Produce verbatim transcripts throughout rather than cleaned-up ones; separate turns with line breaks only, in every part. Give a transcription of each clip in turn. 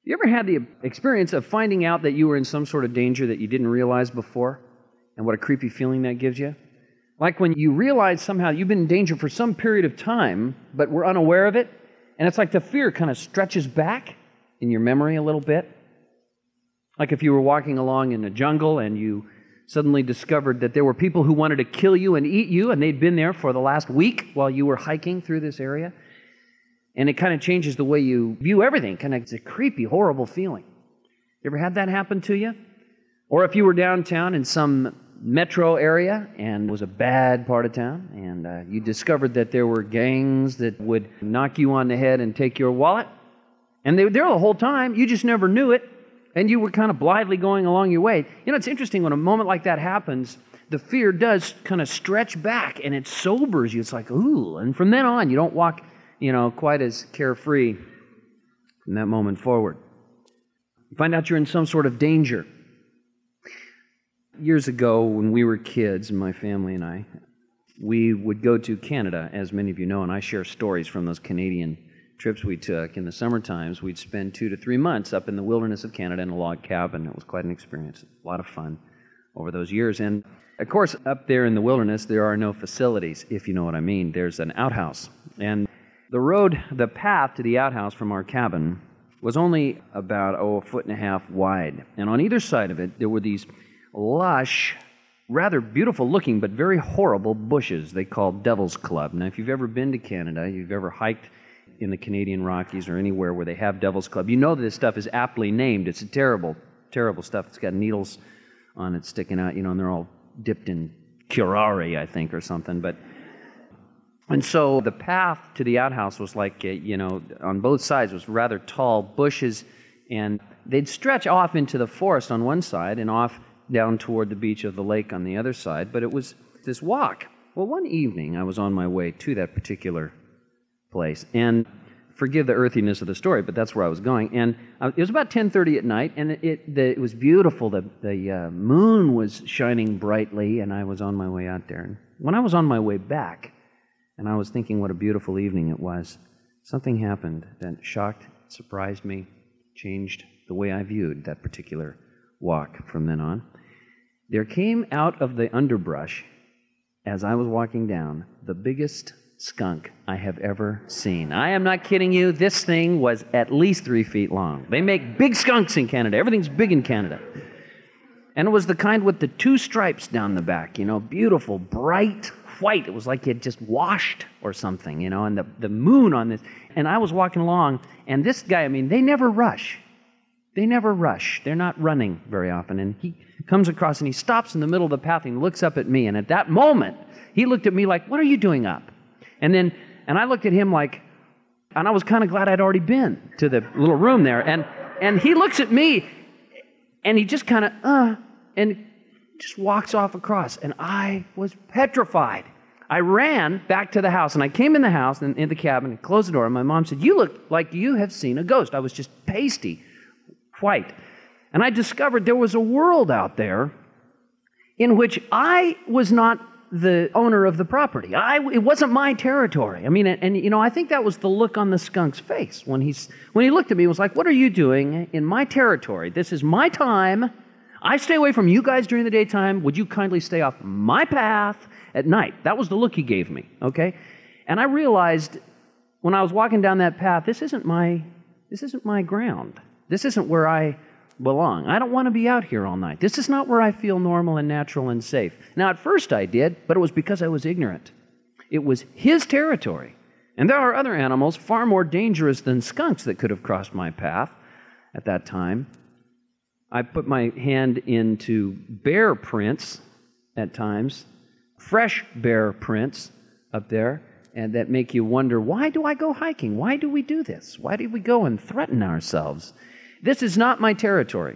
You ever had the experience of finding out that you were in some sort of danger that you didn't realize before? And what a creepy feeling that gives you? Like when you realize somehow you've been in danger for some period of time, but were unaware of it, and it's like the fear kind of stretches back in your memory a little bit. Like if you were walking along in a jungle and you suddenly discovered that there were people who wanted to kill you and eat you, and they'd been there for the last week while you were hiking through this area. And it kind of changes the way you view everything. Kind of, it's a creepy, horrible feeling. You ever had that happen to you? Or if you were downtown in some metro area and it was a bad part of town, and uh, you discovered that there were gangs that would knock you on the head and take your wallet, and they were there the whole time, you just never knew it, and you were kind of blithely going along your way. You know, it's interesting when a moment like that happens, the fear does kind of stretch back, and it sobers you. It's like, ooh, and from then on, you don't walk, you know, quite as carefree from that moment forward. You find out you're in some sort of danger. Years ago, when we were kids, my family and I, we would go to Canada, as many of you know, and I share stories from those Canadian trips we took. In the summer times, we'd spend two to three months up in the wilderness of Canada in a log cabin. It was quite an experience, a lot of fun over those years. And of course, up there in the wilderness, there are no facilities, if you know what I mean. There's an outhouse. And the road, the path to the outhouse from our cabin was only about, oh, a foot and a half wide. And on either side of it, there were these lush, rather beautiful looking, but very horrible bushes they called Devil's Club. Now, if you've ever been to Canada, you've ever hiked in the Canadian Rockies or anywhere where they have Devil's Club, you know that this stuff is aptly named. It's a terrible, terrible stuff. It's got needles on it sticking out, you know, and they're all dipped in curare, I think, or something. But and so the path to the outhouse was like, uh, you know, on both sides was rather tall bushes, and they'd stretch off into the forest on one side and off down toward the beach of the lake on the other side, but it was this walk. Well, one evening I was on my way to that particular place, and forgive the earthiness of the story, but that's where I was going, and uh, it was about ten thirty at night, and it, it, the, it was beautiful. The, the uh, moon was shining brightly, and I was on my way out there. And when I was on my way back, and I was thinking what a beautiful evening it was, something happened that shocked, surprised me, changed the way I viewed that particular walk from then on. There came out of the underbrush, as I was walking down, the biggest skunk I have ever seen. I am not kidding you. This thing was at least three feet long. They make big skunks in Canada. Everything's big in Canada. And it was the kind with the two stripes down the back, you know, beautiful, bright white. It was like it just washed or something, you know, and the, the moon on this. And I was walking along, and this guy, I mean, they never rush. They never rush. They're not running very often. And he comes across, and he stops in the middle of the path, and he looks up at me. And at that moment, he looked at me like, what are you doing up? And then, and I looked at him like, and I was kind of glad I'd already been to the little room there. And and he looks at me, and he just kind of, uh, and just walks off across. And I was petrified. I ran back to the house, and I came in the house, and in the cabin, and closed the door, and my mom said, you look like you have seen a ghost. I was just pasty white. And I discovered there was a world out there in which I was not the owner of the property. I, it wasn't my territory. I mean, and, and you know, I think that was the look on the skunk's face when he's when he looked at me. He was like, "What are you doing in my territory? This is my time. I stay away from you guys during the daytime. Would you kindly stay off my path at night?" That was the look he gave me. Okay, and I realized when I was walking down that path, this isn't my this isn't my ground. This isn't where I belong. I don't want to be out here all night. This is not where I feel normal and natural and safe. Now, at first I did, but it was because I was ignorant. It was his territory. And there are other animals far more dangerous than skunks that could have crossed my path at that time. I put my hand into bear prints at times, fresh bear prints up there, and that make you wonder, why do I go hiking? Why do we do this? Why do we go and threaten ourselves? This is not my territory.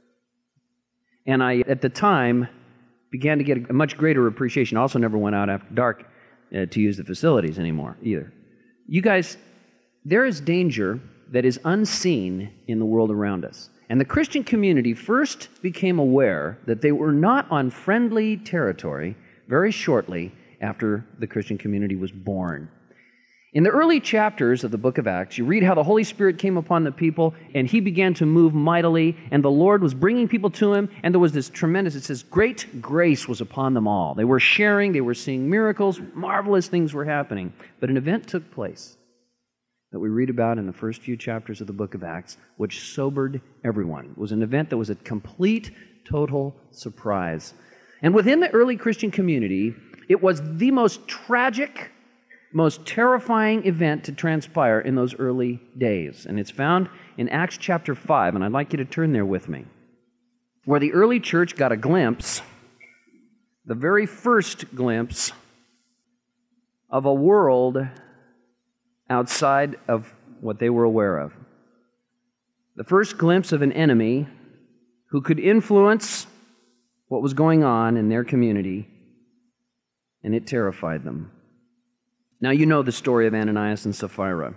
And I, at the time, began to get a much greater appreciation. Also never went out after dark uh, to use the facilities anymore either. You guys, there is danger that is unseen in the world around us. And the Christian community first became aware that they were not on friendly territory very shortly after the Christian community was born. In the early chapters of the book of Acts, you read how the Holy Spirit came upon the people, and He began to move mightily, and the Lord was bringing people to Him, and there was this tremendous, it says, great grace was upon them all. They were sharing, they were seeing miracles, marvelous things were happening. But an event took place that we read about in the first few chapters of the book of Acts, which sobered everyone. It was an event that was a complete, total surprise. And within the early Christian community, it was the most tragic, most terrifying event to transpire in those early days. And it's found in Acts chapter five, and I'd like you to turn there with me, where the early church got a glimpse, the very first glimpse, of a world outside of what they were aware of. The first glimpse of an enemy who could influence what was going on in their community, and it terrified them. Now, you know the story of Ananias and Sapphira.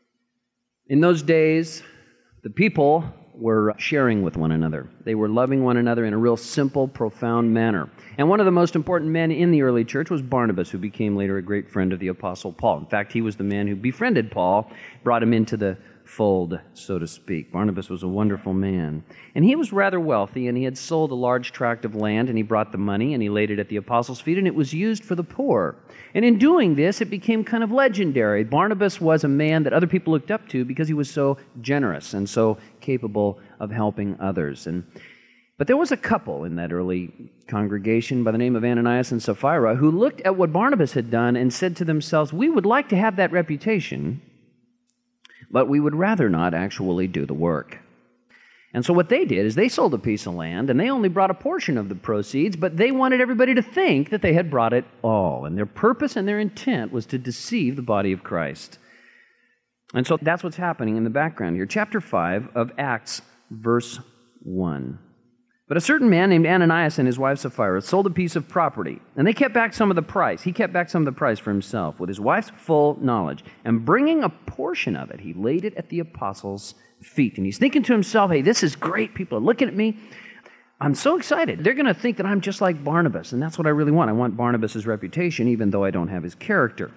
In those days, the people were sharing with one another. They were loving one another in a real simple, profound manner. And one of the most important men in the early church was Barnabas, who became later a great friend of the Apostle Paul. In fact, he was the man who befriended Paul, brought him into the fold, so to speak. Barnabas was a wonderful man. And he was rather wealthy, and he had sold a large tract of land, and he brought the money, and he laid it at the apostles' feet, and it was used for the poor. And in doing this, it became kind of legendary. Barnabas was a man that other people looked up to because he was so generous and so capable of helping others. And But there was a couple in that early congregation by the name of Ananias and Sapphira who looked at what Barnabas had done and said to themselves, we would like to have that reputation, but we would rather not actually do the work. And so what they did is they sold a piece of land, and they only brought a portion of the proceeds, but they wanted everybody to think that they had brought it all. And their purpose and their intent was to deceive the body of Christ. And so that's what's happening in the background here. Chapter five of Acts, verse one. But a certain man named Ananias and his wife Sapphira sold a piece of property, and they kept back some of the price. He kept back some of the price for himself with his wife's full knowledge. And bringing a portion of it, he laid it at the apostles' feet. And he's thinking to himself, hey, this is great. People are looking at me. I'm so excited. They're going to think that I'm just like Barnabas, and that's what I really want. I want Barnabas' reputation, even though I don't have his character.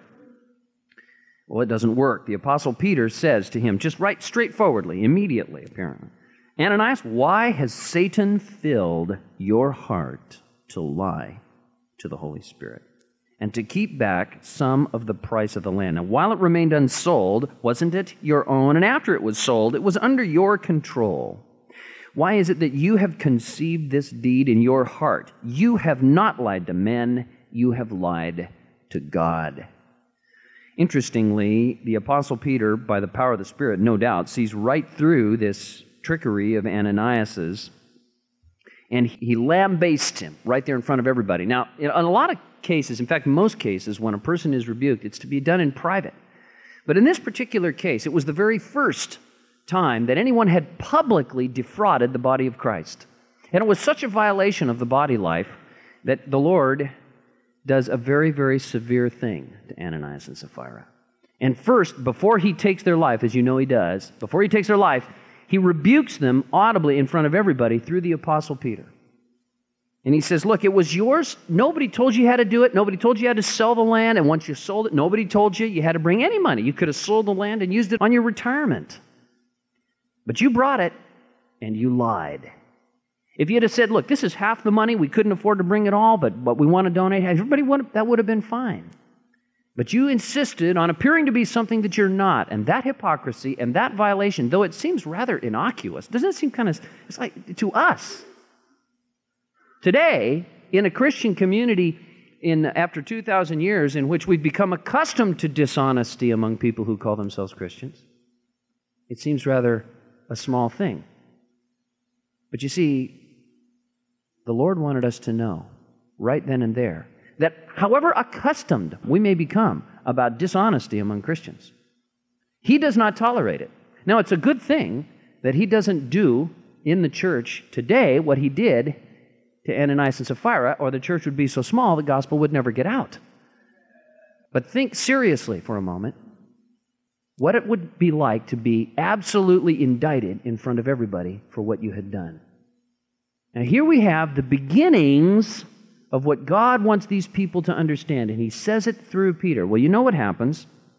Well, it doesn't work. The Apostle Peter says to him, just right straightforwardly, immediately, apparently, Ananias, why has Satan filled your heart to lie to the Holy Spirit and to keep back some of the price of the land? Now, while it remained unsold, wasn't it your own? And after it was sold, it was under your control. Why is it that you have conceived this deed in your heart? You have not lied to men, you have lied to God. Interestingly, the Apostle Peter, by the power of the Spirit, no doubt, sees right through this trickery of Ananias's, and he lambastes him right there in front of everybody. Now, in a lot of cases, in fact, most cases, when a person is rebuked, it's to be done in private. But in this particular case, it was the very first time that anyone had publicly defrauded the body of Christ. And it was such a violation of the body life that the Lord does a very, very severe thing to Ananias and Sapphira. And first, before he takes their life, as you know he does, before he takes their life, he rebukes them audibly in front of everybody through the Apostle Peter. And he says, look, it was yours. Nobody told you how to do it. Nobody told you how to sell the land. And once you sold it, nobody told you you had to bring any money. You could have sold the land and used it on your retirement. But you brought it, and you lied. If you had said, look, this is half the money. We couldn't afford to bring it all, but, but we want to donate. Everybody would, that would have been fine. But you insisted on appearing to be something that you're not. And that hypocrisy and that violation, though it seems rather innocuous, doesn't it seem kind of, it's like to us. Today, in a Christian community, in after two thousand years, in which we've become accustomed to dishonesty among people who call themselves Christians, it seems rather a small thing. But you see, the Lord wanted us to know, right then and there, that however accustomed we may become about dishonesty among Christians, He does not tolerate it. Now, it's a good thing that He doesn't do in the church today what He did to Ananias and Sapphira, or the church would be so small the gospel would never get out. But think seriously for a moment what it would be like to be absolutely indicted in front of everybody for what you had done. Now, here we have the beginnings of what God wants these people to understand, and He says it through Peter. Well, you know what happens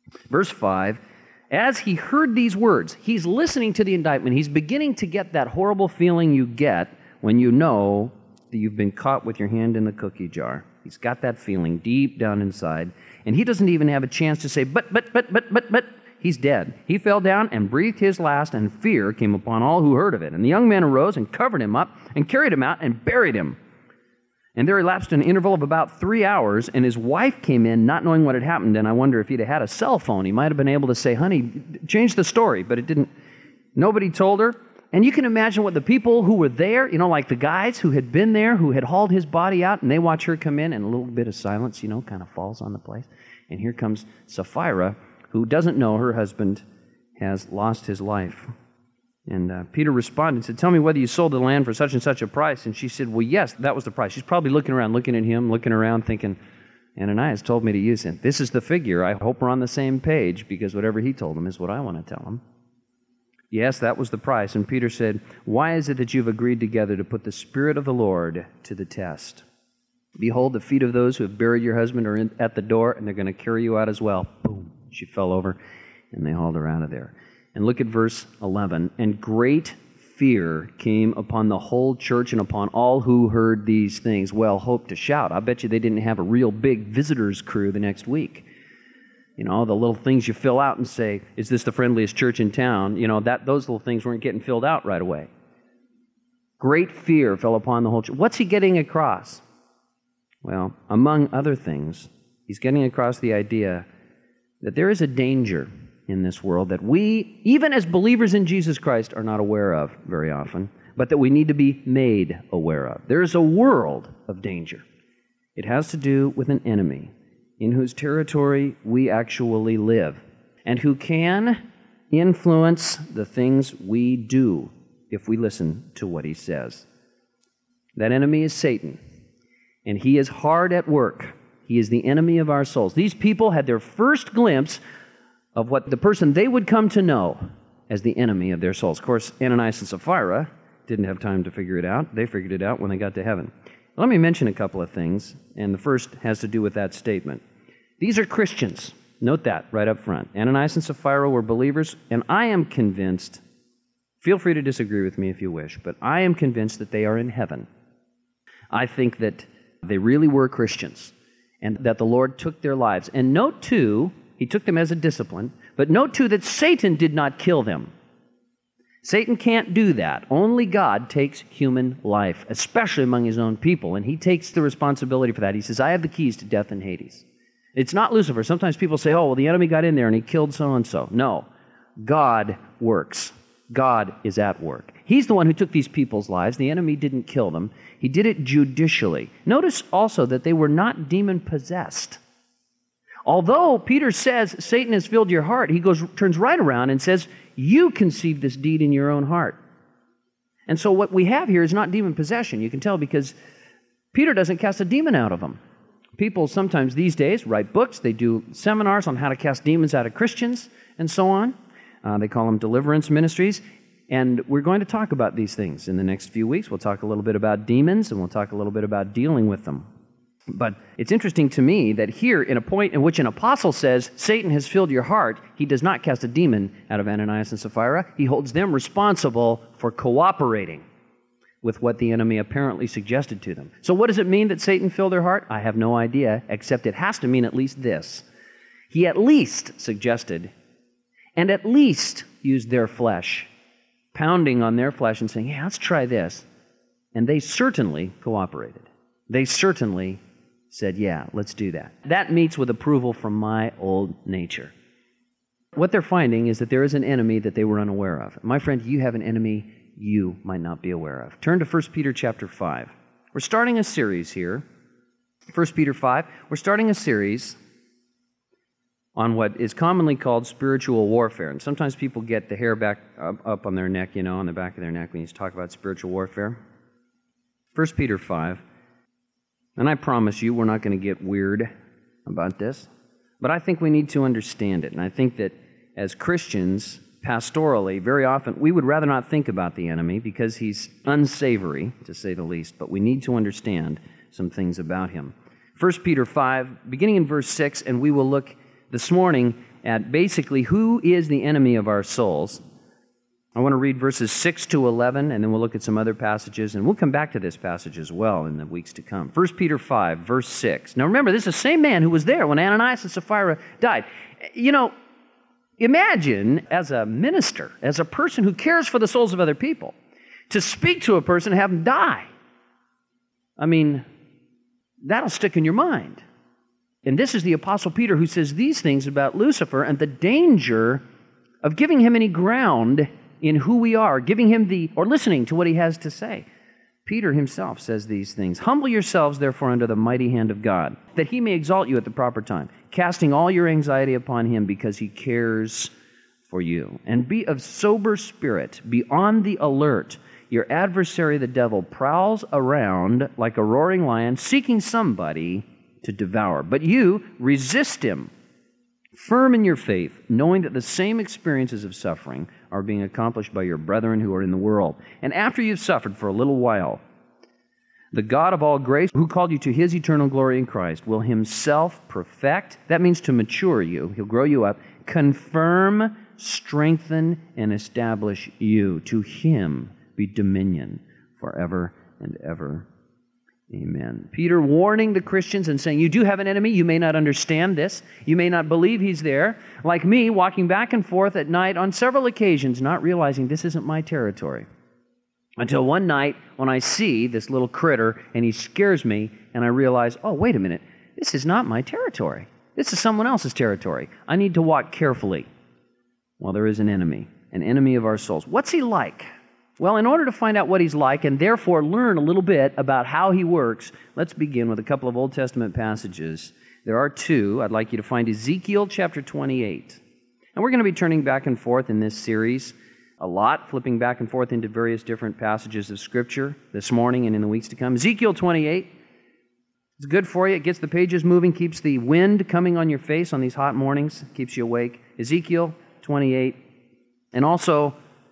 Verse five, as he heard these words, he's listening to the indictment. He's beginning to get that horrible feeling you get when you know that you've been caught with your hand in the cookie jar. He's got that feeling deep down inside, and he doesn't even have a chance to say, but, but, but, but, but, but. He's dead. He fell down and breathed his last, and fear came upon all who heard of it. And the young man arose and covered him up and carried him out and buried him. And there elapsed an interval of about three hours, and his wife came in not knowing what had happened. And I wonder if he'd have had a cell phone, he might have been able to say, honey, change the story. But it didn't. Nobody told her. And you can imagine what the people who were there, you know, like the guys who had been there, who had hauled his body out, and they watch her come in, and a little bit of silence, you know, kind of falls on the place. And here comes Sapphira, who doesn't know her husband has lost his life. And uh, Peter responded and said, tell me whether you sold the land for such and such a price. And she said, well, yes, that was the price. She's probably looking around, looking at him, looking around, thinking, Ananias told me to use him. This is the figure. I hope we're on the same page, because whatever he told him is what I want to tell him. Yes, that was the price. And Peter said, why is it that you've agreed together to put the Spirit of the Lord to the test? Behold, the feet of those who have buried your husband are in, at the door, and they're going to carry you out as well. Boom. She fell over, and they hauled her out of there. And look at verse eleven. And great fear came upon the whole church and upon all who heard these things. Well, hope to shout. I bet you they didn't have a real big visitors crew the next week. You know, the little things you fill out and say, is this the friendliest church in town? You know, that those little things weren't getting filled out right away. Great fear fell upon the whole church. What's he getting across? Well, among other things, he's getting across the idea that there is a danger in this world that we, even as believers in Jesus Christ, are not aware of very often, but that we need to be made aware of. There is a world of danger. It has to do with an enemy in whose territory we actually live, and who can influence the things we do if we listen to what he says. That enemy is Satan, and he is hard at work. He is the enemy of our souls. These people had their first glimpse of what the person they would come to know as the enemy of their souls. Of course, Ananias and Sapphira didn't have time to figure it out. They figured it out when they got to heaven. Let me mention a couple of things, and the first has to do with that statement. These are Christians. Note that right up front. Ananias and Sapphira were believers, and I am convinced, feel free to disagree with me if you wish, but I am convinced that they are in heaven. I think that they really were Christians, and that the Lord took their lives. And note, too, he took them as a discipline, but note, too, that Satan did not kill them. Satan can't do that. Only God takes human life, especially among his own people, and he takes the responsibility for that. He says, I have the keys to death and Hades. It's not Lucifer. Sometimes people say, oh, well, the enemy got in there and he killed so-and-so. No, God works. God is at work. He's the one who took these people's lives. The enemy didn't kill them. He did it judicially. Notice also that they were not demon-possessed. Although Peter says, Satan has filled your heart, he goes turns right around and says, you conceived this deed in your own heart. And so what we have here is not demon possession. You can tell because Peter doesn't cast a demon out of them. People sometimes these days write books. They do seminars on how to cast demons out of Christians and so on. Uh, they call them deliverance ministries. And we're going to talk about these things in the next few weeks. We'll talk a little bit about demons, and we'll talk a little bit about dealing with them. But it's interesting to me that here, in a point in which an apostle says, Satan has filled your heart, he does not cast a demon out of Ananias and Sapphira. He holds them responsible for cooperating with what the enemy apparently suggested to them. So what does it mean that Satan filled their heart? I have no idea, except it has to mean at least this. He at least suggested, and at least used their flesh, pounding on their flesh and saying, hey, let's try this. And they certainly cooperated. They certainly said, yeah, let's do that. That meets with approval from my old nature. What they're finding is that there is an enemy that they were unaware of. My friend, you have an enemy you might not be aware of. Turn to First Peter chapter five. We're starting a series here. First Peter five. We're starting a series on what is commonly called spiritual warfare. And sometimes people get the hair back up, up on their neck, you know, on the back of their neck when you talk about spiritual warfare. First Peter five. And I promise you, we're not going to get weird about this, but I think we need to understand it. And I think that as Christians, pastorally, very often, we would rather not think about the enemy because he's unsavory, to say the least, but we need to understand some things about him. First Peter five, beginning in verse six, and we will look this morning at basically who is the enemy of our souls. I want to read verses six to eleven, and then we'll look at some other passages, and we'll come back to this passage as well in the weeks to come. First Peter five, verse six. Now remember, this is the same man who was there when Ananias and Sapphira died. You know, imagine as a minister, as a person who cares for the souls of other people, to speak to a person and have them die. I mean, that'll stick in your mind. And this is the Apostle Peter who says these things about Lucifer and the danger of giving him any ground in who we are, giving him the, or listening to what he has to say. Peter himself says these things. Humble yourselves, therefore, under the mighty hand of God, that he may exalt you at the proper time, casting all your anxiety upon him because he cares for you. And be of sober spirit, be on the alert. Your adversary, the devil, prowls around like a roaring lion, seeking somebody to devour. But you resist him, firm in your faith, knowing that the same experiences of suffering are being accomplished by your brethren who are in the world. And after you've suffered for a little while, the God of all grace, who called you to his eternal glory in Christ, will himself perfect, that means to mature you, he'll grow you up, confirm, strengthen, and establish you. To him be dominion forever and ever. Amen. Peter warning the Christians and saying, you do have an enemy. You may not understand this. You may not believe he's there. Like me, walking back and forth at night on several occasions, not realizing this isn't my territory. Until one night when I see this little critter and he scares me and I realize, oh, wait a minute, this is not my territory. This is someone else's territory. I need to walk carefully. Well, there is an enemy, an enemy of our souls. What's he like? Well, in order to find out what he's like and therefore learn a little bit about how he works, let's begin with a couple of Old Testament passages. There are two. I'd like you to find Ezekiel chapter twenty-eight. And we're going to be turning back and forth in this series a lot, flipping back and forth into various different passages of Scripture this morning and in the weeks to come. Ezekiel twenty-eight. It's good for you. It gets the pages moving, keeps the wind coming on your face on these hot mornings, keeps you awake. Ezekiel twenty-eight. And also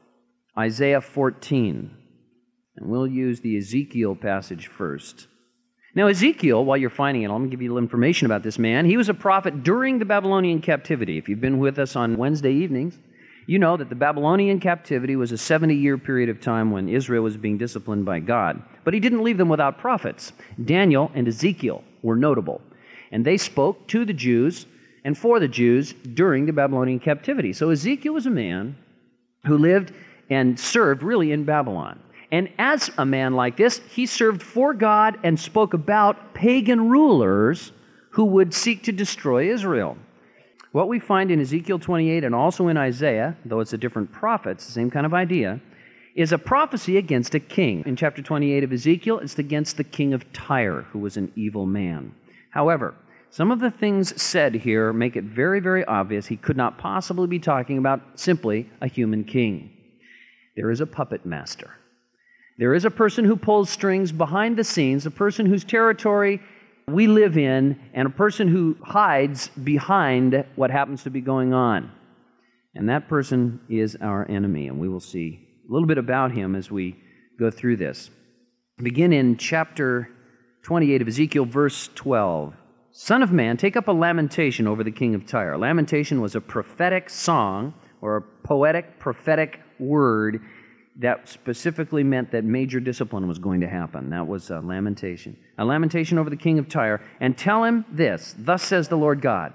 Isaiah fourteen, and we'll use the Ezekiel passage first. Now, Ezekiel, while you're finding it, let me give you a little information about this man. He was a prophet during the Babylonian captivity. If you've been with us on Wednesday evenings, you know that the Babylonian captivity was a seventy-year period of time when Israel was being disciplined by God. But he didn't leave them without prophets. Daniel and Ezekiel were notable, and they spoke to the Jews and for the Jews during the Babylonian captivity. So Ezekiel was a man who lived and served really in Babylon. And as a man like this, he served for God and spoke about pagan rulers who would seek to destroy Israel. What we find in Ezekiel twenty-eight and also in Isaiah, though it's a different prophet, it's the same kind of idea, is a prophecy against a king. In chapter twenty-eight of Ezekiel, it's against the king of Tyre, who was an evil man. However, some of the things said here make it very, very obvious he could not possibly be talking about simply a human king. There is a puppet master. There is a person who pulls strings behind the scenes, a person whose territory we live in, and a person who hides behind what happens to be going on. And that person is our enemy, and we will see a little bit about him as we go through this. Begin in chapter twenty-eight of Ezekiel, verse twelve. Son of man, take up a lamentation over the king of Tyre. Lamentation was a prophetic song or a poetic, prophetic word that specifically meant that major discipline was going to happen. That was a lamentation. A lamentation over the king of Tyre. And tell him this, thus says the Lord God,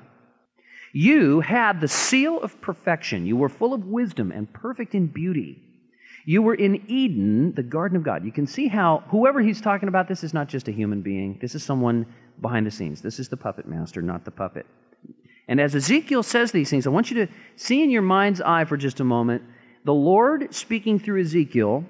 you had the seal of perfection. You were full of wisdom and perfect in beauty. You were in Eden, the garden of God. You can see how whoever he's talking about, this is not just a human being. This is someone behind the scenes. This is the puppet master, not the puppet. And as Ezekiel says these things, I want you to see in your mind's eye for just a moment the Lord speaking through Ezekiel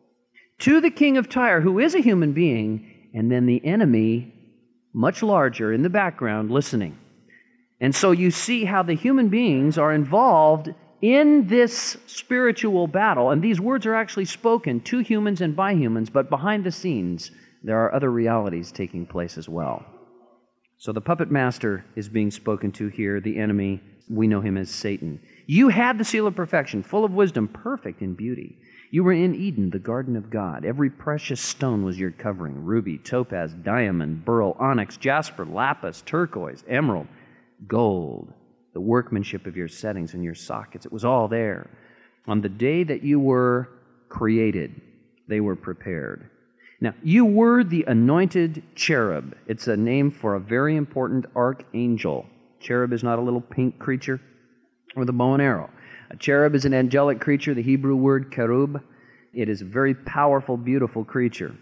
to the king of Tyre, who is a human being, and then the enemy, much larger, in the background, listening. And so you see how the human beings are involved in this spiritual battle, and these words are actually spoken to humans and by humans, but behind the scenes, there are other realities taking place as well. So the puppet master is being spoken to here, the enemy, we know him as Satan. You had the seal of perfection, full of wisdom, perfect in beauty. You were in Eden, the garden of God. Every precious stone was your covering, ruby, topaz, diamond, beryl, onyx, jasper, lapis, turquoise, emerald, gold. the workmanship of your settings and your sockets. It was all there. On the day that you were created, they were prepared. Now, you were the anointed cherub. It's a name for a very important archangel. Cherub is not a little pink creature with a bow and arrow. A cherub is an angelic creature, the Hebrew word kerub. It is a very powerful, beautiful creature.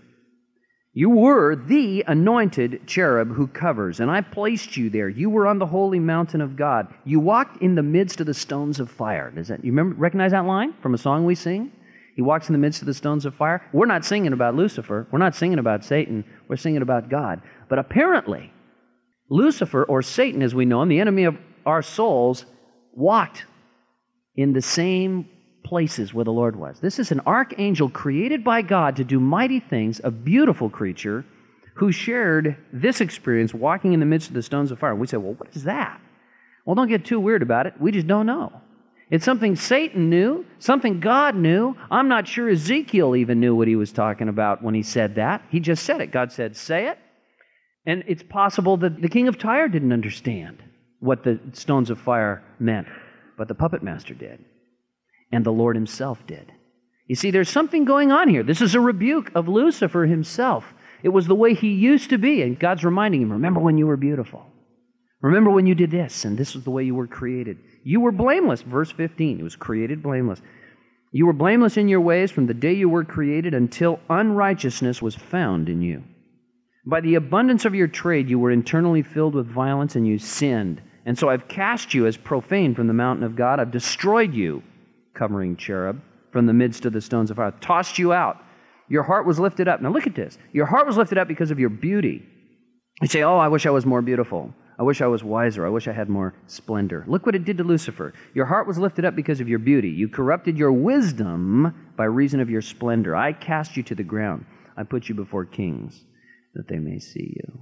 You were the anointed cherub who covers, and I placed you there. You were on the holy mountain of God. You walked in the midst of the stones of fire. Does that, you remember, recognize that line from a song we sing? He walks in the midst of the stones of fire. We're not singing about Lucifer. We're not singing about Satan. We're singing about God. But apparently, Lucifer, or Satan as we know him, the enemy of our souls, walked in the same places where the Lord was. This is an archangel created by God to do mighty things, a beautiful creature who shared this experience walking in the midst of the stones of fire. We say, well, what is that? Well, don't get too weird about it. We just don't know. It's something Satan knew, something God knew. I'm not sure Ezekiel even knew what he was talking about when he said that. He just said it. God said, say it. And it's possible that the king of Tyre didn't understand what the stones of fire meant, but the puppet master did. And the Lord himself did. You see, there's something going on here. This is a rebuke of Lucifer himself. It was the way he used to be, and God's reminding him, remember when you were beautiful. Remember when you did this, and this was the way you were created. You were blameless, verse fifteen. It was created blameless. You were blameless in your ways from the day you were created until unrighteousness was found in you. By the abundance of your trade, you were internally filled with violence, and you sinned. And so I've cast you as profane from the mountain of God. I've destroyed you, covering cherub, from the midst of the stones of fire. I've tossed you out. Your heart was lifted up. Now look at this. Your heart was lifted up because of your beauty. You say, oh, I wish I was more beautiful. I wish I was wiser. I wish I had more splendor. Look what it did to Lucifer. Your heart was lifted up because of your beauty. You corrupted your wisdom by reason of your splendor. I cast you to the ground. I put you before kings that they may see you.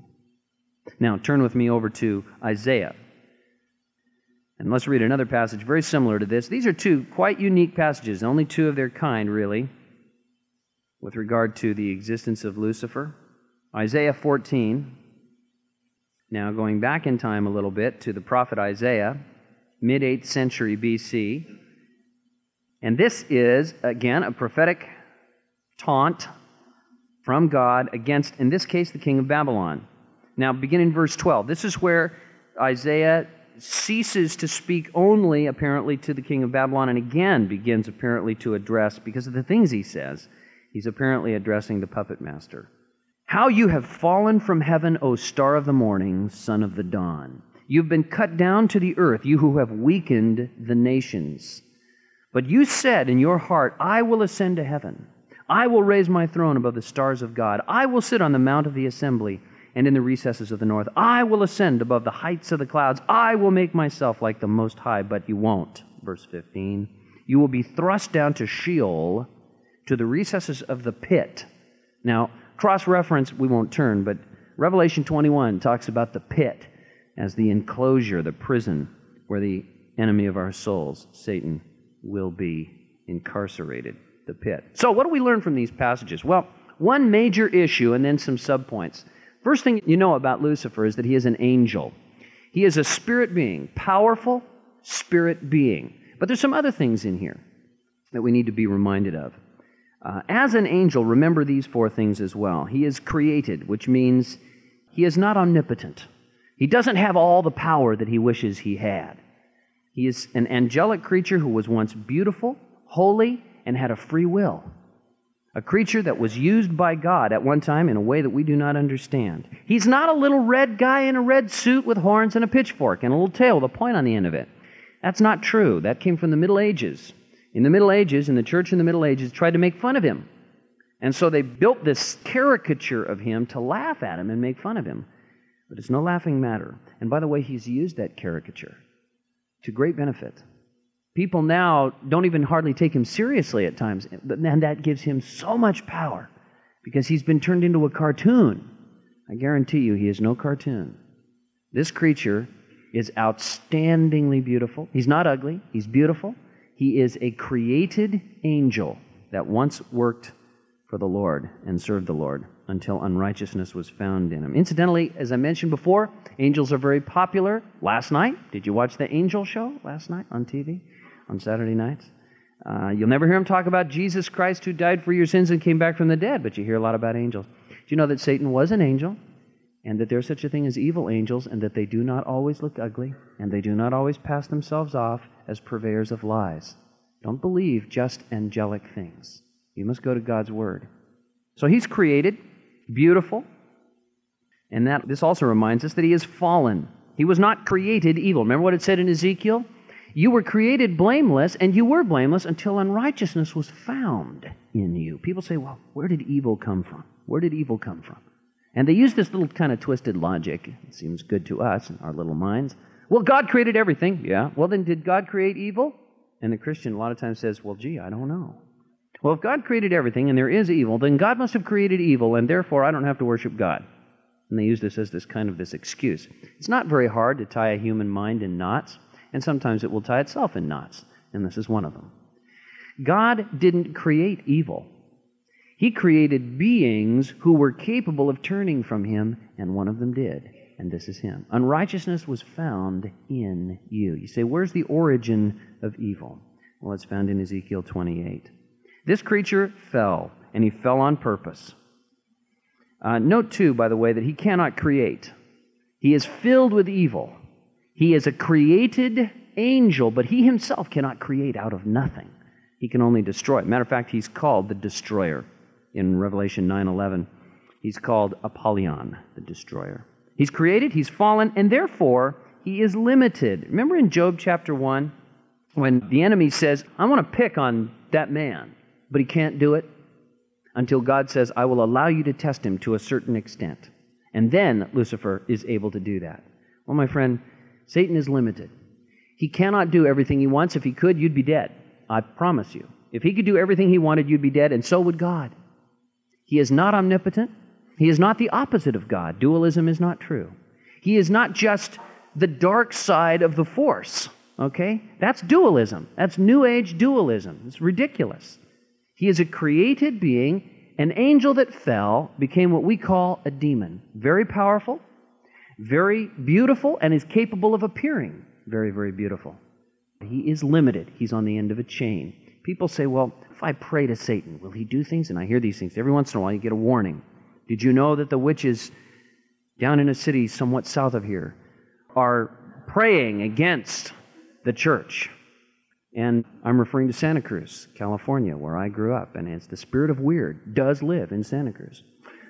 Now turn with me over to Isaiah. And let's read another passage very similar to this. These are two quite unique passages, only two of their kind, really, with regard to the existence of Lucifer. Isaiah fourteen. Now, going back in time a little bit to the prophet Isaiah, mid-eighth century B C. And this is, again, a prophetic taunt from God against, in this case, the king of Babylon. Now, beginning in verse twelve, this is where Isaiah ceases to speak only, apparently, to the king of Babylon, and again begins, apparently, to address, because of the things he says, he's apparently addressing the puppet master. How you have fallen from heaven, O star of the morning, son of the dawn. You've been cut down to the earth, you who have weakened the nations. But you said in your heart, I will ascend to heaven. I will raise my throne above the stars of God. I will sit on the mount of the assembly and in the recesses of the north. I will ascend above the heights of the clouds. I will make myself like the Most High, but you won't. Verse fifteen. You will be thrust down to Sheol, to the recesses of the pit. Now, cross-reference, we won't turn, but Revelation twenty-one talks about the pit as the enclosure, the prison, where the enemy of our souls, Satan, will be incarcerated, the pit. So what do we learn from these passages? Well, one major issue and then some subpoints. First thing you know about Lucifer is that he is an angel. He is a spirit being, powerful spirit being. But there's some other things in here that we need to be reminded of. Uh, as an angel, remember these four things as well. He is created, which means he is not omnipotent. He doesn't have all the power that he wishes he had. He is an angelic creature who was once beautiful, holy, and had a free will. A creature that was used by God at one time in a way that we do not understand. He's not a little red guy in a red suit with horns and a pitchfork and a little tail with a point on the end of it. That's not true. That came from the Middle Ages. In the Middle Ages, in the church in the Middle Ages, tried to make fun of him. And so they built this caricature of him to laugh at him and make fun of him. But it's no laughing matter. And by the way, he's used that caricature to great benefit. People now don't even hardly take him seriously at times, but man, that gives him so much power because he's been turned into a cartoon. I guarantee you he is no cartoon. This creature is outstandingly beautiful. He's not ugly. He's beautiful. He is a created angel that once worked for the Lord and served the Lord until unrighteousness was found in him. Incidentally, as I mentioned before, angels are very popular. Last night, did you watch the angel show last night on T V, on Saturday nights? Uh, you'll never hear him talk about Jesus Christ who died for your sins and came back from the dead, but you hear a lot about angels. Do you know that Satan was an angel, and that there's such a thing as evil angels, and that they do not always look ugly, and they do not always pass themselves off as purveyors of lies? Don't believe just angelic things. You must go to God's Word. So he's created, beautiful, and that this also reminds us that he is fallen. He was not created evil. Remember what it said in Ezekiel? You were created blameless, and you were blameless until unrighteousness was found in you. People say, well, where did evil come from? Where did evil come from? And they use this little kind of twisted logic. It seems good to us in our little minds. Well, God created everything. Yeah. Well, then did God create evil? And the Christian a lot of times says, well, gee, I don't know. Well, if God created everything and there is evil, then God must have created evil, and therefore I don't have to worship God. And they use this as this kind of this excuse. It's not very hard to tie a human mind in knots, and sometimes it will tie itself in knots, and this is one of them. God didn't create evil. He created beings who were capable of turning from him, and one of them did, and this is him. Unrighteousness was found in you. You say, where's the origin of evil? Well, it's found in Ezekiel twenty-eight. This creature fell, and he fell on purpose. Uh, note, too, by the way, that he cannot create. He is filled with evil. He is a created angel, but he himself cannot create out of nothing. He can only destroy. Matter of fact, he's called the destroyer. In Revelation nine eleven, he's called Apollyon, the destroyer. He's created, he's fallen, and therefore he is limited. Remember in Job chapter one, when the enemy says, I want to pick on that man, but he can't do it until God says, I will allow you to test him to a certain extent. And then Lucifer is able to do that. Well, my friend, Satan is limited. He cannot do everything he wants. If he could, you'd be dead. I promise you. If he could do everything he wanted, you'd be dead, and so would God. He is not omnipotent. He is not the opposite of God. Dualism is not true. He is not just the dark side of the force, okay? That's dualism. That's New Age dualism. It's ridiculous. He is a created being. An angel that fell became what we call a demon. Very powerful, very beautiful, and is capable of appearing very, very beautiful. He is limited. He's on the end of a chain. People say, well, if I pray to Satan, will he do things? And I hear these things. Every once in a while, you get a warning. Did you know that the witches down in a city somewhat south of here are praying against the church? And I'm referring to Santa Cruz, California, where I grew up. And it's the spirit of weird does live in Santa Cruz.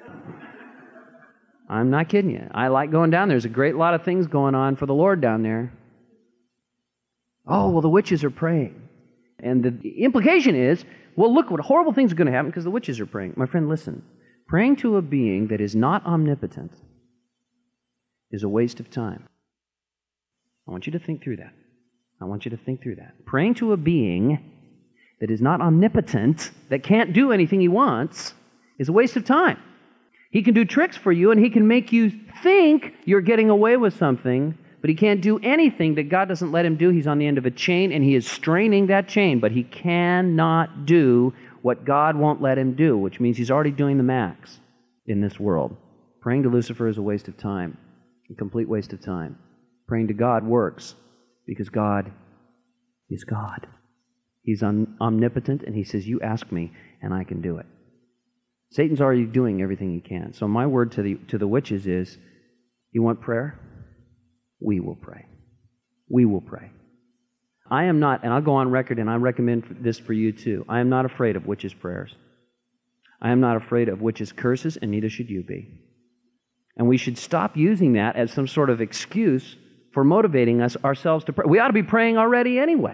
I'm not kidding you. I like going down there. There's a great lot of things going on for the Lord down there. Oh, well, the witches are praying. And the implication is, well, look what horrible things are going to happen because the witches are praying. My friend, listen. Praying to a being that is not omnipotent is a waste of time. I want you to think through that. I want you to think through that. Praying to a being that is not omnipotent, that can't do anything he wants, is a waste of time. He can do tricks for you, and he can make you think you're getting away with something, but he can't do anything that God doesn't let him do. He's on the end of a chain, and he is straining that chain, but he cannot do what God won't let him do, which means he's already doing the max in this world. Praying to Lucifer is a waste of time, a complete waste of time. Praying to God works because God is God. He's om- omnipotent, and he says, you ask me, and I can do it. Satan's already doing everything he can. So my word to the to the witches is, you want prayer? We will pray. We will pray. I am not, and I'll go on record, and I recommend this for you too, I am not afraid of witches' prayers. I am not afraid of witches' curses, and neither should you be. And we should stop using that as some sort of excuse for motivating us ourselves to pray. We ought to be praying already anyway.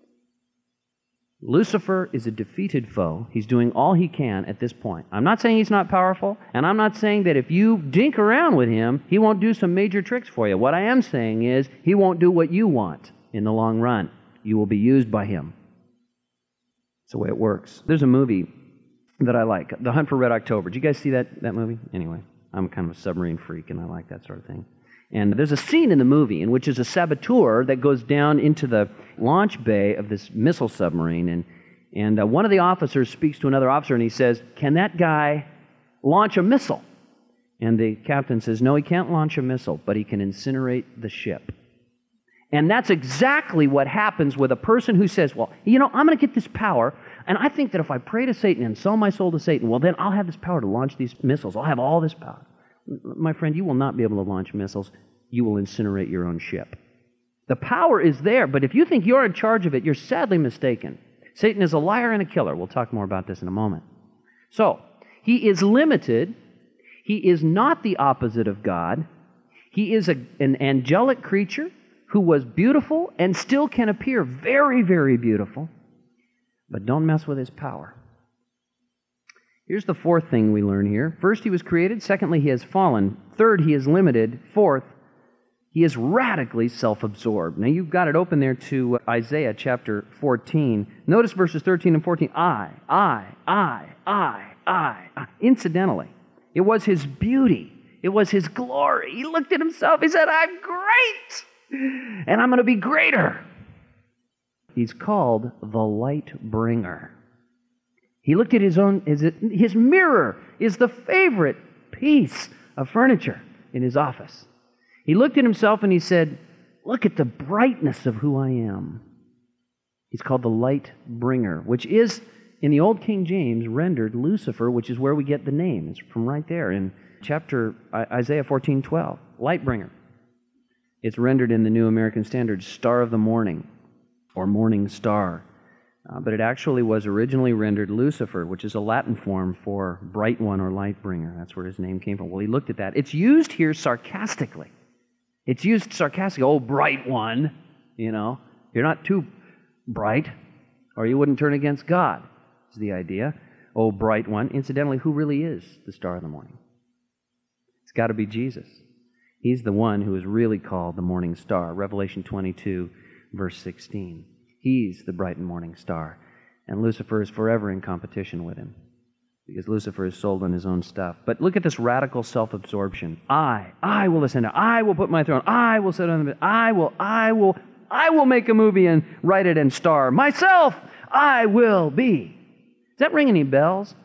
Lucifer is a defeated foe. He's doing all he can at this point. I'm not saying he's not powerful, and I'm not saying that if you dink around with him, he won't do some major tricks for you. What I am saying is he won't do what you want in the long run. You will be used by him. That's the way it works. There's a movie that I like, The Hunt for Red October. Did you guys see that, that movie? Anyway, I'm kind of a submarine freak, and I like that sort of thing. And there's a scene in the movie in which is a saboteur that goes down into the launch bay of this missile submarine, and, And uh, one of the officers speaks to another officer and he says, "Can that guy launch a missile?" And the captain says, "No, he can't launch a missile, but he can incinerate the ship." And that's exactly what happens with a person who says, "Well, you know, I'm going to get this power, and I think that if I pray to Satan and sell my soul to Satan, well, then I'll have this power to launch these missiles. I'll have all this power." My friend, you will not be able to launch missiles. You will incinerate your own ship. The power is there, but if you think you're in charge of it, you're sadly mistaken. Satan is a liar and a killer. We'll talk more about this in a moment. So, he is limited. He is not the opposite of God. He is a, an angelic creature who was beautiful and still can appear very, very beautiful. But don't mess with his power. Here's the fourth thing we learn here. First, he was created. Secondly, he has fallen. Third, he is limited. Fourth, he is radically self-absorbed. Now, you've got it open there to Isaiah chapter fourteen. Notice verses thirteen and fourteen. I, I, I, I, I. I. Incidentally, it was his beauty. It was his glory. He looked at himself. He said, "I'm great, and I'm going to be greater." He's called the light bringer. He looked at his own, his, his mirror is the favorite piece of furniture in his office. He looked at himself and he said, "Look at the brightness of who I am." He's called the light bringer, which is, in the Old King James, rendered Lucifer, which is where we get the name. It's from right there in chapter Isaiah fourteen twelve. Light bringer. It's rendered in the New American Standard, Star of the Morning, or Morning Star. Uh, but it actually was originally rendered Lucifer, which is a Latin form for bright one or light bringer. That's where his name came from. Well, he looked at that. It's used here sarcastically. It's used sarcastically. "Oh, bright one, you know, you're not too bright, or you wouldn't turn against God," is the idea. "Oh, bright one." Incidentally, who really is the star of the morning? It's got to be Jesus. He's the one who is really called the morning star. Revelation twenty-two, verse sixteen. He's the bright and morning star. And Lucifer is forever in competition with him, because Lucifer is sold on his own stuff. But look at this radical self-absorption. I, I will ascend. I will put my throne. I will sit on the. I will, I will, I will make a movie and write it and star. Myself, I will be. Does that ring any bells?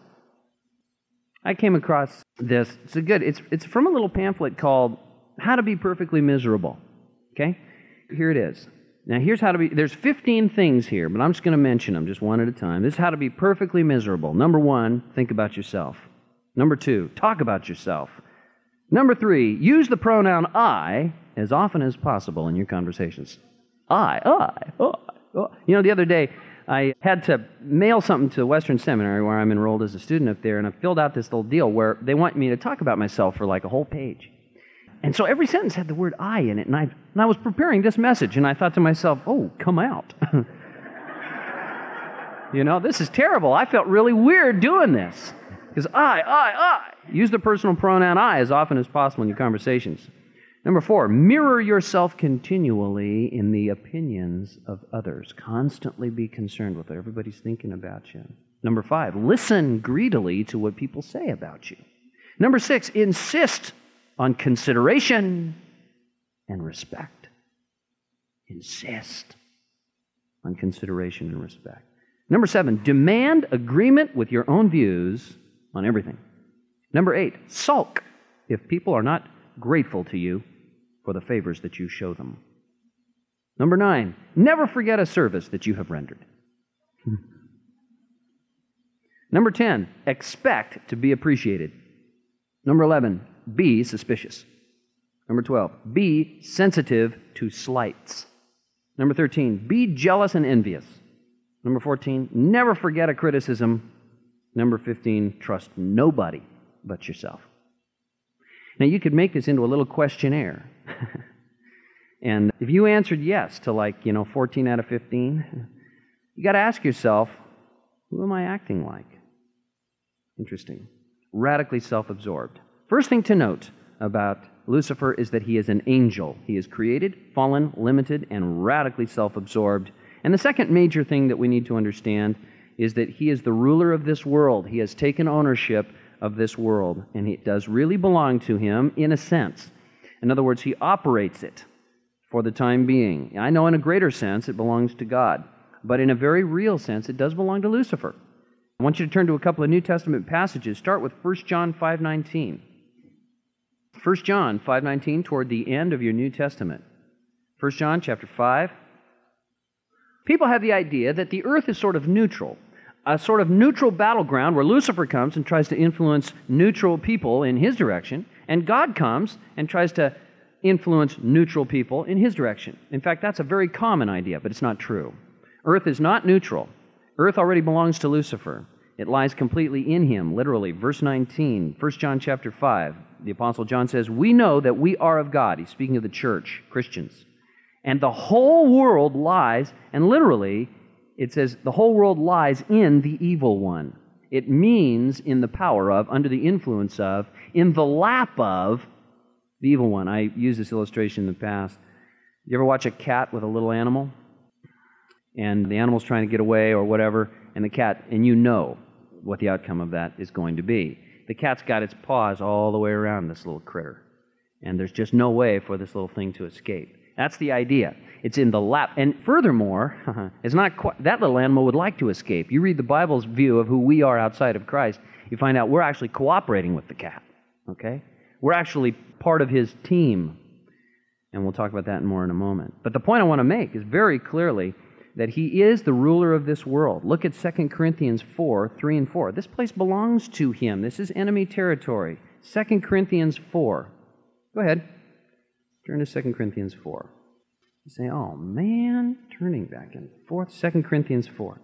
I came across this. It's a good. It's it's from a little pamphlet called "How to Be Perfectly Miserable." Okay, here it is. Now, here's how to be. There's fifteen things here, but I'm just going to mention them just one at a time. This is how to be perfectly miserable. Number one, think about yourself. Number two, talk about yourself. Number three, use the pronoun I as often as possible in your conversations. I, I, I, I. You know, the other day, I had to mail something to Western Seminary where I'm enrolled as a student up there, and I filled out this little deal where they want me to talk about myself for like a whole page. And so every sentence had the word I in it, and I, and I was preparing this message, and I thought to myself, "Oh, come out." You know, this is terrible. I felt really weird doing this. Because I, I, I. Use the personal pronoun I as often as possible in your conversations. Number four, mirror yourself continually in the opinions of others. Constantly be concerned with what everybody's thinking about you. Number five, listen greedily to what people say about you. Number six, insist on consideration and respect. Insist on consideration and respect. Number seven, demand agreement with your own views on everything. Number eight, sulk if people are not grateful to you for the favors that you show them. Number nine, never forget a service that you have rendered. Number ten, expect to be appreciated. Number eleven, be suspicious. Number twelve, be sensitive to slights. Number thirteen, be jealous and envious. Number fourteen, never forget a criticism. Number fifteen, trust nobody but yourself. Now, you could make this into a little questionnaire. And if you answered yes to like, you know, fourteen out of fifteen, you got to ask yourself, who am I acting like? Interesting. Radically self-absorbed. First thing to note about Lucifer is that he is an angel. He is created, fallen, limited, and radically self-absorbed. And the second major thing that we need to understand is that he is the ruler of this world. He has taken ownership of this world, and it does really belong to him in a sense. In other words, he operates it for the time being. I know in a greater sense it belongs to God. but in a very real sense, it does belong to Lucifer. I want you to turn to a couple of New Testament passages. Start with First John five nineteen. First John five nineteen, toward the end of your New Testament. First John chapter five. People have the idea that the earth is sort of neutral, a sort of neutral battleground where Lucifer comes and tries to influence neutral people in his direction, and God comes and tries to influence neutral people in his direction. In fact, that's a very common idea, but it's not true. Earth is not neutral. Earth already belongs to Lucifer. It lies completely in him, literally. Verse nineteen, First John chapter five, the Apostle John says, "We know that we are of God." He's speaking of the church, Christians. "And the whole world lies," and literally, it says, the whole world lies in the evil one. It means in the power of, under the influence of, in the lap of the evil one. I used this illustration in the past. You ever watch a cat with a little animal? And the animal's trying to get away or whatever, and the cat, and you know what the outcome of that is going to be. The cat's got its paws all the way around this little critter, and there's just no way for this little thing to escape. That's the idea. It's in the lap. And furthermore, it's not quite, that little animal would like to escape. You read the Bible's view of who we are outside of Christ, you find out we're actually cooperating with the cat, okay? We're actually part of his team. And we'll talk about that more in a moment. But the point I want to make is very clearly that he is the ruler of this world. Look at Second Corinthians four, three and four. This place belongs to him. This is enemy territory. Second Corinthians four. Go ahead. Turn to Second Corinthians four. You say, oh man, turning back and forth. Second Corinthians four.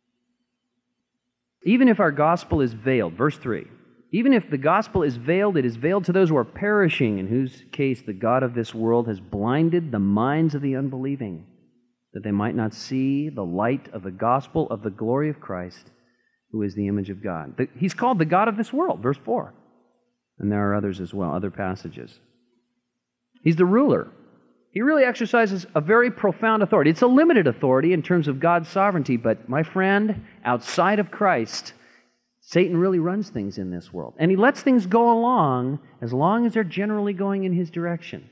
Even if our gospel is veiled, verse three, even if the gospel is veiled, it is veiled to those who are perishing, in whose case the God of this world has blinded the minds of the unbelieving, that they might not see the light of the gospel of the glory of Christ, who is the image of God. He's called the God of this world, verse four. And there are others as well, other passages. He's the ruler. He really exercises a very profound authority. It's a limited authority in terms of God's sovereignty, but my friend, outside of Christ, Satan really runs things in this world. And he lets things go along as long as they're generally going in his direction.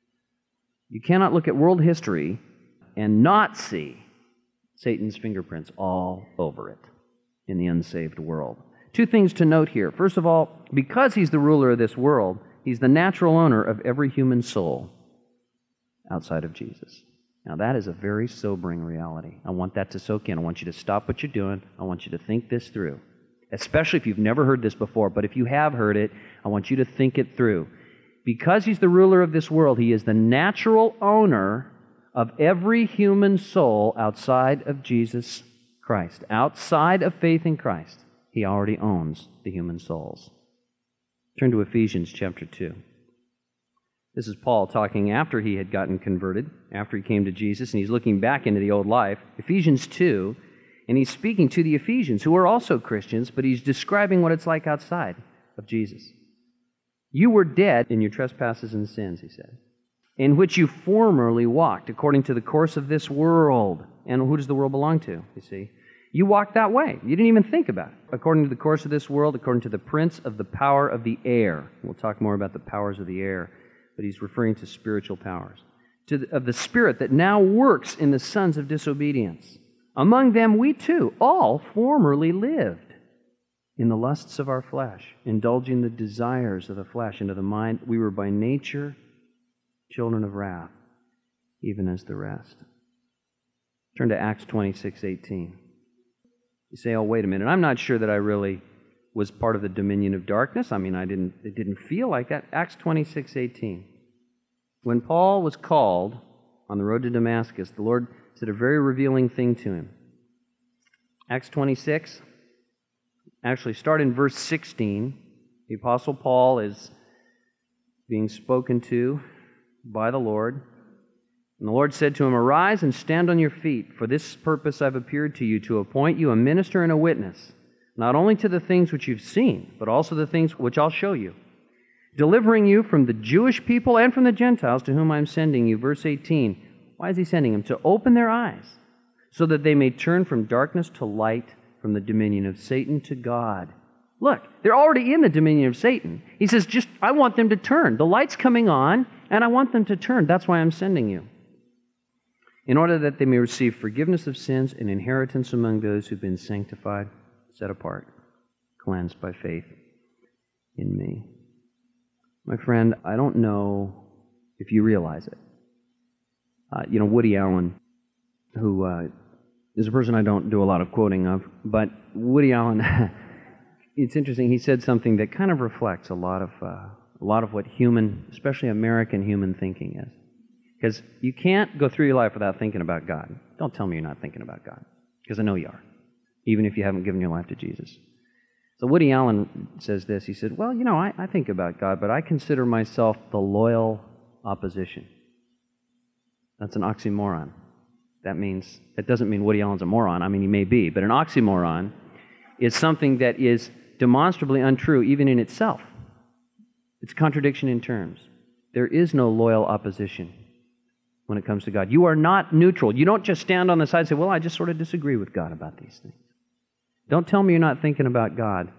You cannot look at world history and not see Satan's fingerprints all over it in the unsaved world. Two things to note here. First of all, because he's the ruler of this world, he's the natural owner of every human soul outside of Jesus. Now that is a very sobering reality. I want that to soak in. I want you to stop what you're doing. I want you to think this through. Especially if you've never heard this before, but if you have heard it, I want you to think it through. Because he's the ruler of this world, he is the natural owner of every human soul outside of Jesus Christ. Outside of faith in Christ, he already owns the human souls. Turn to Ephesians chapter two. This is Paul talking after he had gotten converted, after he came to Jesus, and he's looking back into the old life. Ephesians two, and he's speaking to the Ephesians, who are also Christians, but he's describing what it's like outside of Jesus. You were dead in your trespasses and sins, he said, in which you formerly walked, according to the course of this world. And who does the world belong to, you see? You walked that way. You didn't even think about it. According to the course of this world, according to the prince of the power of the air. We'll talk more about the powers of the air, but he's referring to spiritual powers. To the, of the spirit that now works in the sons of disobedience. Among them we too all formerly lived in the lusts of our flesh, indulging the desires of the flesh and of the mind. We were by nature children of wrath, even as the rest. Turn to Acts twenty-six eighteen. You say, oh, wait a minute, I'm not sure that I really was part of the dominion of darkness. I mean, I didn't, it didn't feel like that. Acts twenty-six eighteen. When Paul was called on the road to Damascus, the Lord said a very revealing thing to him. Acts twenty-six, actually start in verse sixteen. The Apostle Paul is being spoken to by the Lord. And the Lord said to him, arise and stand on your feet. For this purpose I've appeared to you, to appoint you a minister and a witness, not only to the things which you've seen, but also the things which I'll show you, delivering you from the Jewish people and from the Gentiles to whom I'm sending you. Verse eighteen. Why is he sending them? To open their eyes, so that they may turn from darkness to light, from the dominion of Satan to God. Look, they're already in the dominion of Satan. He says, just, I want them to turn. The light's coming on, and I want them to turn. That's why I'm sending you. in order that they may receive forgiveness of sins and inheritance among those who've been sanctified, set apart, cleansed by faith in me. My friend, I don't know if you realize it. Uh, you know, Woody Allen, who uh, is a person I don't do a lot of quoting of, but Woody Allen, it's interesting, he said something that kind of reflects a lot of uh, a lot of what human, especially American human thinking is. Because you can't go through your life without thinking about God. Don't tell me you're not thinking about God, because I know you are, even if you haven't given your life to Jesus. So Woody Allen says this, he said, well, you know, I, I think about God, but I consider myself the loyal opposition. That's an oxymoron. That means, that doesn't mean Woody Allen's a moron. I mean, he may be, but an oxymoron is something that is demonstrably untrue even in itself. It's a contradiction in terms. There is no loyal opposition when it comes to God. You are not neutral. You don't just stand on the side and say, well, I just sort of disagree with God about these things. Don't tell me you're not thinking about God.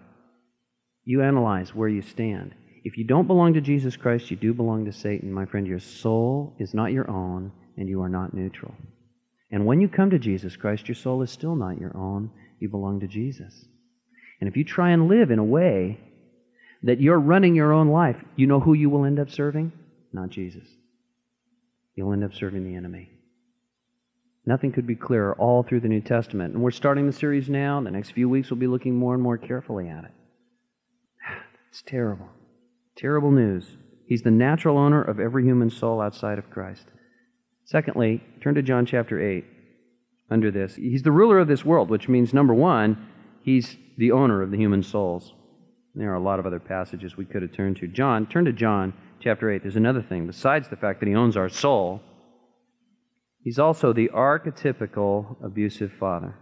You analyze where you stand. If you don't belong to Jesus Christ, you do belong to Satan. My friend, your soul is not your own, and you are not neutral. And when you come to Jesus Christ, your soul is still not your own. You belong to Jesus. And if you try and live in a way that you're running your own life, you know who you will end up serving? Not Jesus. You'll end up serving the enemy. Nothing could be clearer all through the New Testament. And we're starting the series now. The next few weeks we'll be looking more and more carefully at it. It's terrible. Terrible news. He's the natural owner of every human soul outside of Christ. Secondly, turn to John chapter eight. Under this, he's the ruler of this world, which means, number one, he's the owner of the human souls. And there are a lot of other passages we could have turned to. John, turn to John chapter eight. There's another thing. Besides the fact that he owns our soul, he's also the archetypical abusive father.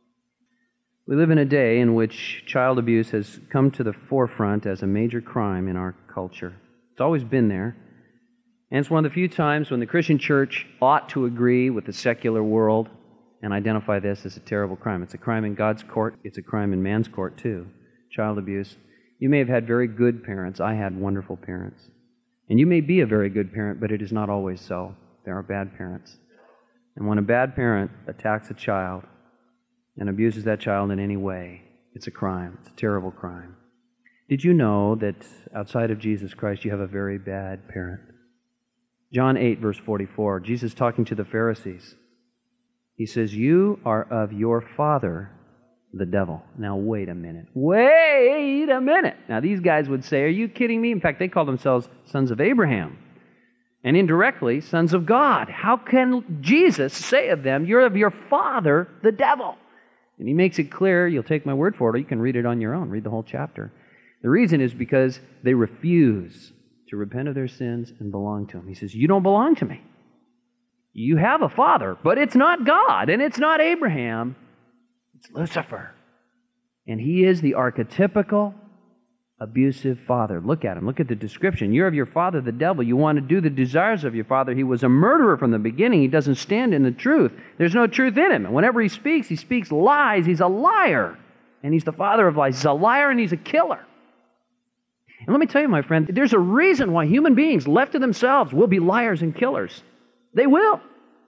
We live in a day in which child abuse has come to the forefront as a major crime in our culture. It's always been there. And it's one of the few times when the Christian church ought to agree with the secular world and identify this as a terrible crime. It's a crime in God's court. It's a crime in man's court, too. Child abuse. You may have had very good parents. I had wonderful parents. And you may be a very good parent, but it is not always so. There are bad parents. And when a bad parent attacks a child and abuses that child in any way, it's a crime. It's a terrible crime. Did you know that outside of Jesus Christ, you have a very bad parent? John eight, verse forty-four, Jesus talking to the Pharisees. He says, you are of your father, the devil. Now, wait a minute. Wait a minute. Now, these guys would say, are you kidding me? In fact, they call themselves sons of Abraham. And indirectly, sons of God. How can Jesus say of them, you're of your father, the devil? And he makes it clear, you'll take my word for it, or you can read it on your own, read the whole chapter. The reason is because they refuse to repent of their sins and belong to him. He says, you don't belong to me. You have a father, but it's not God, and it's not Abraham. It's Lucifer. And he is the archetypical abusive father. Look at him. Look at the description. You're of your father, the devil. You want to do the desires of your father. He was a murderer from the beginning. He doesn't stand in the truth. There's no truth in him. And whenever he speaks, he speaks lies. He's a liar. And he's the father of lies. He's a liar and he's a killer. And let me tell you, my friend, there's a reason why human beings, left to themselves, will be liars and killers. They will.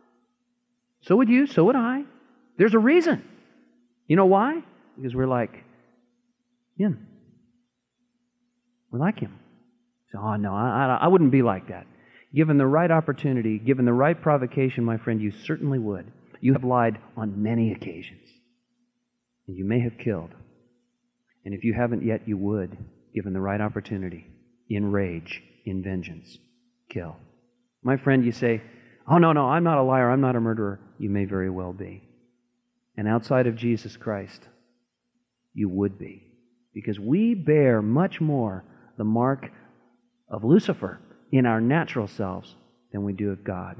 So would you. So would I. There's a reason. You know why? Because we're like him. We're like him. So, oh, no, I, I wouldn't be like that. Given the right opportunity, given the right provocation, my friend, you certainly would. You have lied on many occasions. And you may have killed. And if you haven't yet, you would, given the right opportunity, in rage, in vengeance, kill. My friend, you say, oh, no, no, I'm not a liar, I'm not a murderer. You may very well be. And outside of Jesus Christ, you would be. Because we bear much more the mark of Lucifer in our natural selves than we do of God.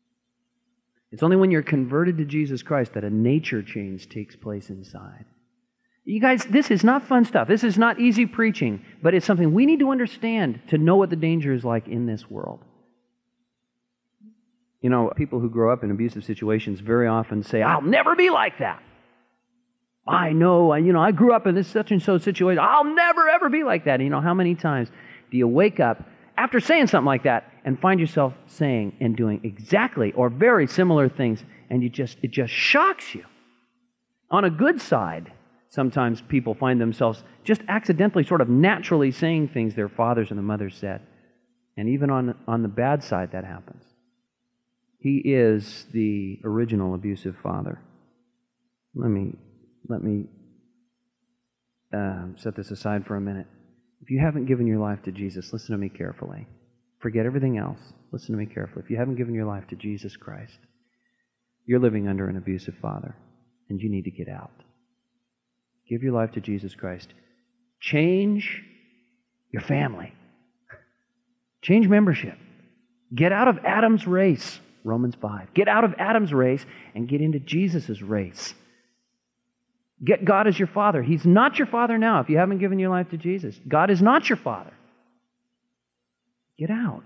It's only when you're converted to Jesus Christ that a nature change takes place inside. You guys, this is not fun stuff. This is not easy preaching, but it's something we need to understand to know what the danger is like in this world. You know, people who grow up in abusive situations very often say, I'll never be like that. I know, you know, I grew up in this such and so situation. I'll never, ever be like that. And you know, how many times do you wake up after saying something like that and find yourself saying and doing exactly or very similar things, and you just it just shocks you. On a good side, sometimes people find themselves just accidentally, sort of naturally saying things their fathers and their mothers said. And even on, on the bad side, that happens. He is the original abusive father. Let me, let me uh, set this aside for a minute. If you haven't given your life to Jesus, listen to me carefully. Forget everything else. Listen to me carefully. If you haven't given your life to Jesus Christ, you're living under an abusive father, and you need to get out. Give your life to Jesus Christ. Change your family. Change membership. Get out of Adam's race, Romans five. Get out of Adam's race and get into Jesus' race. Get God as your father. He's not your father now if you haven't given your life to Jesus. God is not your father. Get out.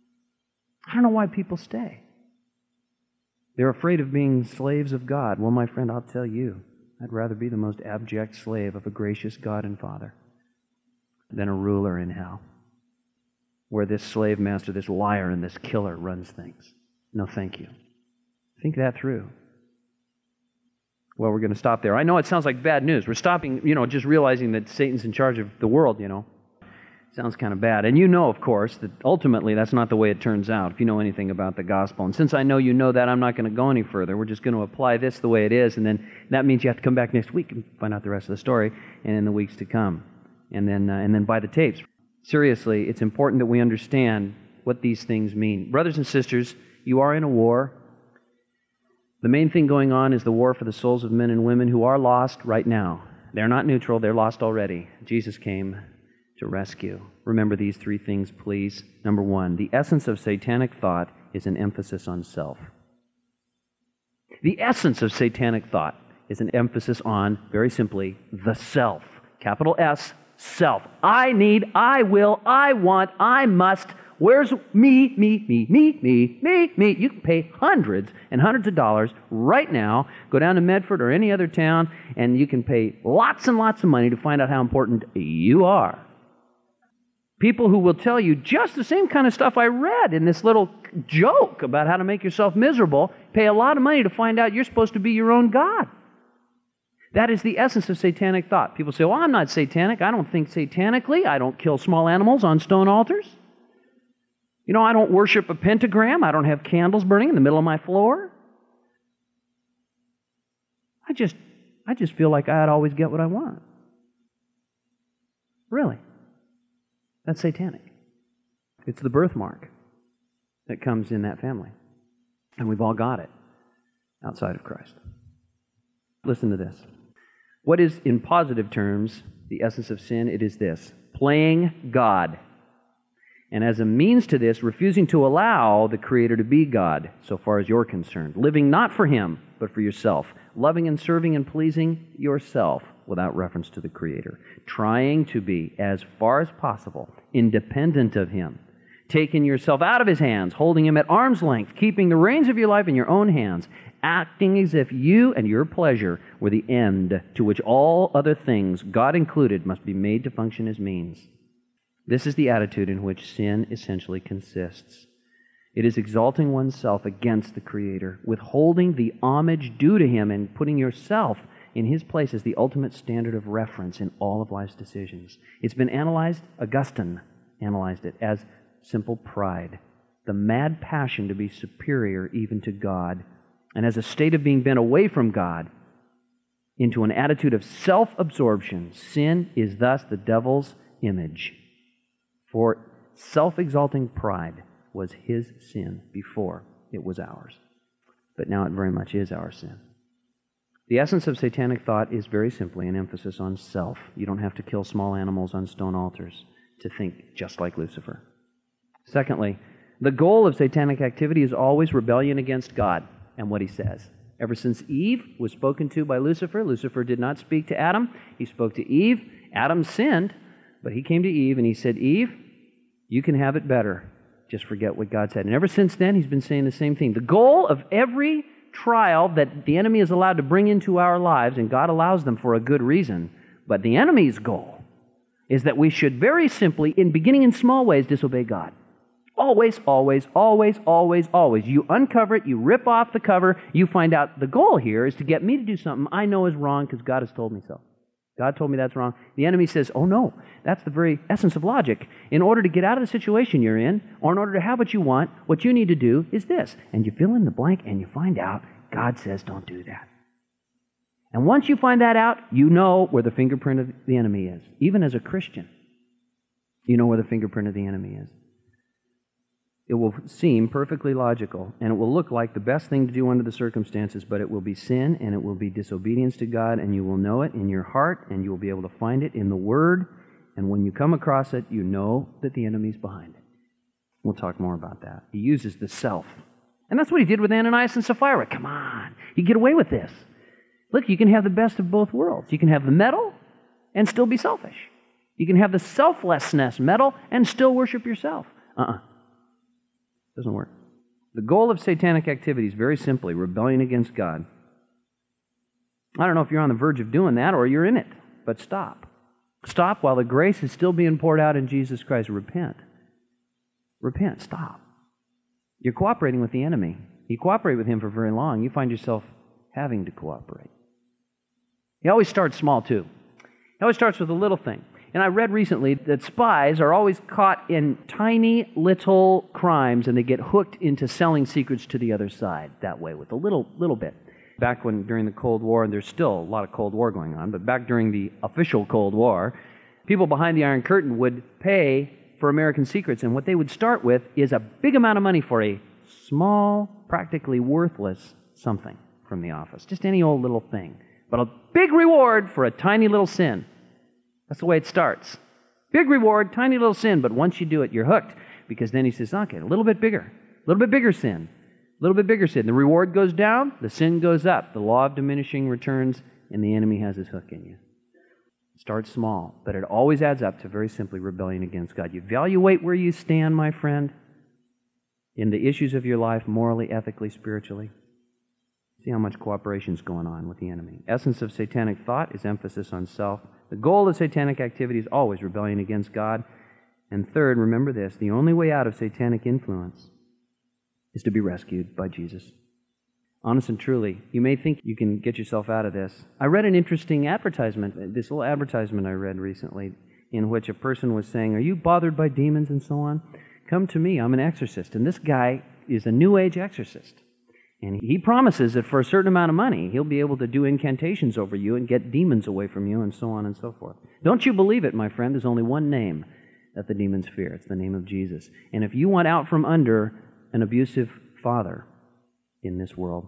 I don't know why people stay. They're afraid of being slaves of God. Well, my friend, I'll tell you, I'd rather be the most abject slave of a gracious God and Father than a ruler in hell, where this slave master, this liar, and this killer runs things. No, thank you. Think that through. Well, we're going to stop there. I know it sounds like bad news. We're stopping, you know, just realizing that Satan's in charge of the world, you know. Sounds kind of bad. And you know, of course, that ultimately that's not the way it turns out, if you know anything about the gospel. And since I know you know that, I'm not going to go any further. We're just going to apply this the way it is, and then that means you have to come back next week and find out the rest of the story, and in the weeks to come. And then, uh, and then buy the tapes. Seriously, it's important that we understand what these things mean. Brothers and sisters, you are in a war. The main thing going on is the war for the souls of men and women who are lost right now. They're not neutral, they're lost already. Jesus came to rescue. Remember these three things, please. Number one, the essence of satanic thought is an emphasis on self. The essence of satanic thought is an emphasis on, very simply, the self. Capital S, self. I need, I will, I want, I must. Where's me, me, me, me, me, me, me? You can pay hundreds and hundreds of dollars right now. Go down to Medford or any other town, and you can pay lots and lots of money to find out how important you are. People who will tell you just the same kind of stuff I read in this little joke about how to make yourself miserable, pay a lot of money to find out you're supposed to be your own God. That is the essence of satanic thought. People say, well, I'm not satanic. I don't think satanically. I don't kill small animals on stone altars. You know, I don't worship a pentagram. I don't have candles burning in the middle of my floor. I just, I just feel like I'd always get what I want. Really. That's satanic. It's the birthmark that comes in that family. And we've all got it outside of Christ. Listen to this. What is, in positive terms, the essence of sin? It is this: playing God. And as a means to this, refusing to allow the Creator to be God, so far as you're concerned. Living not for Him, but for yourself. Loving and serving and pleasing yourself without reference to the Creator. Trying to be, as far as possible, independent of Him. Taking yourself out of His hands, holding Him at arm's length, keeping the reins of your life in your own hands, acting as if you and your pleasure were the end to which all other things, God included, must be made to function as means. This is the attitude in which sin essentially consists. It is exalting oneself against the Creator, withholding the homage due to Him, and putting yourself in His place as the ultimate standard of reference in all of life's decisions. It's been analyzed, Augustine analyzed it, as simple pride, the mad passion to be superior even to God, and as a state of being bent away from God into an attitude of self-absorption. Sin is thus the devil's image. For self-exalting pride was his sin before it was ours. But now it very much is our sin. The essence of satanic thought is very simply an emphasis on self. You don't have to kill small animals on stone altars to think just like Lucifer. Secondly, the goal of satanic activity is always rebellion against God and what He says. Ever since Eve was spoken to by Lucifer, Lucifer did not speak to Adam. He spoke to Eve. Adam sinned, but he came to Eve and he said, Eve, you can have it better. Just forget what God said. And ever since then, he's been saying the same thing. The goal of every trial that the enemy is allowed to bring into our lives, and God allows them for a good reason, but the enemy's goal is that we should very simply, in beginning in small ways, disobey God. Always, always, always, always, always. You uncover it, you rip off the cover, you find out the goal here is to get me to do something I know is wrong because God has told me so. God told me that's wrong. The enemy says, oh no, that's the very essence of logic. In order to get out of the situation you're in, or in order to have what you want, what you need to do is this. And you fill in the blank and you find out God says don't do that. And once you find that out, you know where the fingerprint of the enemy is. Even as a Christian, you know where the fingerprint of the enemy is. It will seem perfectly logical, and it will look like the best thing to do under the circumstances, but it will be sin, and it will be disobedience to God, and you will know it in your heart, and you will be able to find it in the Word, and when you come across it, you know that the enemy's behind it. We'll talk more about that. He uses the self. And that's what he did with Ananias and Sapphira. Come on, you get away with this. Look, you can have the best of both worlds. You can have the metal and still be selfish. You can have the selflessness metal and still worship yourself. Uh-uh. Doesn't work. The goal of satanic activity is very simply rebellion against God. I don't know if you're on the verge of doing that or you're in it, but stop. Stop while the grace is still being poured out in Jesus Christ. Repent. Repent. Stop. You're cooperating with the enemy. You cooperate with him for very long, you find yourself having to cooperate. He always starts small, too. He always starts with a little thing. And I read recently that spies are always caught in tiny little crimes and they get hooked into selling secrets to the other side that way with a little little bit. Back when, during the Cold War, and there's still a lot of Cold War going on, but back during the official Cold War, people behind the Iron Curtain would pay for American secrets, and what they would start with is a big amount of money for a small, practically worthless something from the office. Just any old little thing. But a big reward for a tiny little sin. That's the way it starts. Big reward, tiny little sin, but once you do it, you're hooked. Because then he says, okay, a little bit bigger, a little bit bigger sin, a little bit bigger sin. The reward goes down, the sin goes up. The law of diminishing returns, and the enemy has his hook in you. Start small, but it always adds up to very simply rebellion against God. You evaluate where you stand, my friend, in the issues of your life, morally, ethically, spiritually. See how much cooperation is going on with the enemy. Essence of satanic thought is emphasis on self. The goal of satanic activity is always rebellion against God. And third, remember this, the only way out of satanic influence is to be rescued by Jesus. Honest and truly, you may think you can get yourself out of this. I read an interesting advertisement, this little advertisement I read recently, in which a person was saying, are you bothered by demons and so on? Come to me, I'm an exorcist. And this guy is a New Age exorcist. And he promises that for a certain amount of money, he'll be able to do incantations over you and get demons away from you and so on and so forth. Don't you believe it, my friend? There's only one name that the demons fear. It's the name of Jesus. And if you want out from under an abusive father in this world,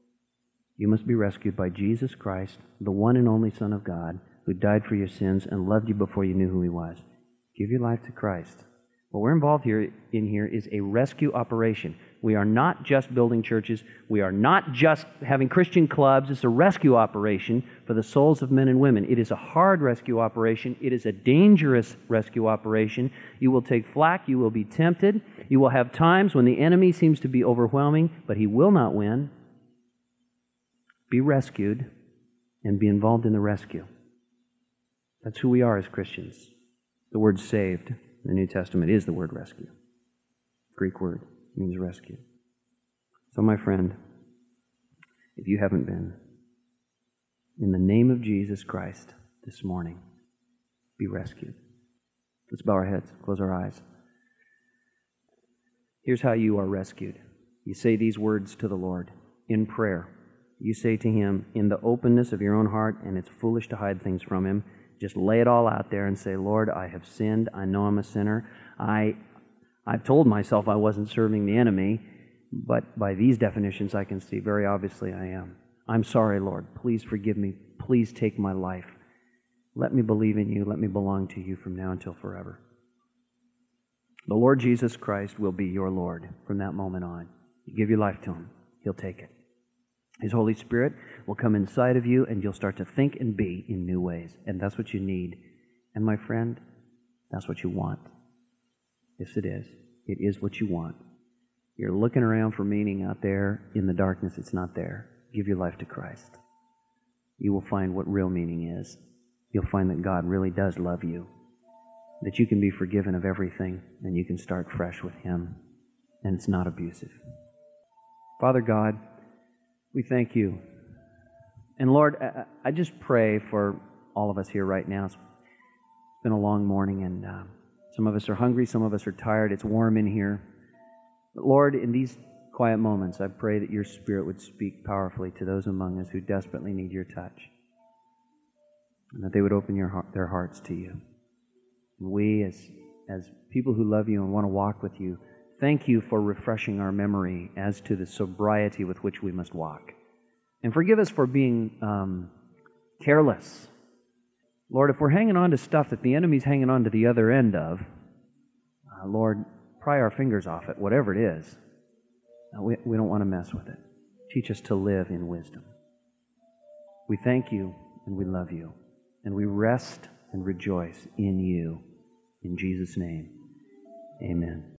you must be rescued by Jesus Christ, the one and only Son of God, who died for your sins and loved you before you knew who He was. Give your life to Christ. What we're involved here in here is a rescue operation. We are not just building churches. We are not just having Christian clubs. It's a rescue operation for the souls of men and women. It is a hard rescue operation. It is a dangerous rescue operation. You will take flack. You will be tempted. You will have times when the enemy seems to be overwhelming, but he will not win. Be rescued and be involved in the rescue. That's who we are as Christians. The word saved in the New Testament is the word rescue. Greek word means rescue. So my friend, if you haven't been, in the name of Jesus Christ this morning, be rescued. Let's bow our heads, close our eyes. Here's how you are rescued. You say these words to the Lord in prayer. You say to Him in the openness of your own heart, and it's foolish to hide things from Him. Just lay it all out there and say, Lord, I have sinned. I know I'm a sinner. I, I've told myself I wasn't serving the enemy, but by these definitions I can see very obviously I am. I'm sorry, Lord. Please forgive me. Please take my life. Let me believe in You. Let me belong to You from now until forever. The Lord Jesus Christ will be your Lord from that moment on. You give your life to Him. He'll take it. His Holy Spirit will come inside of you and you'll start to think and be in new ways. And that's what you need. And my friend, that's what you want. Yes, it is. It is what you want. You're looking around for meaning out there in the darkness. It's not there. Give your life to Christ. You will find what real meaning is. You'll find that God really does love you. that you can be forgiven of everything and you can start fresh with Him, and it's not abusive. Father God, we thank you. And Lord, I just pray for all of us here right now. It's been a long morning, and uh, some of us are hungry, some of us are tired. It's warm in here. But Lord, in these quiet moments, I pray that your Spirit would speak powerfully to those among us who desperately need your touch, and that they would open your heart, their hearts to you. And we, as, as people who love you and want to walk with you, thank you for refreshing our memory as to the sobriety with which we must walk. And forgive us for being um, careless. Lord, if we're hanging on to stuff that the enemy's hanging on to the other end of, uh, Lord, pry our fingers off it, whatever it is. Uh, we, we don't want to mess with it. Teach us to live in wisdom. We thank you and we love you. And we rest and rejoice in you. In Jesus' name, amen.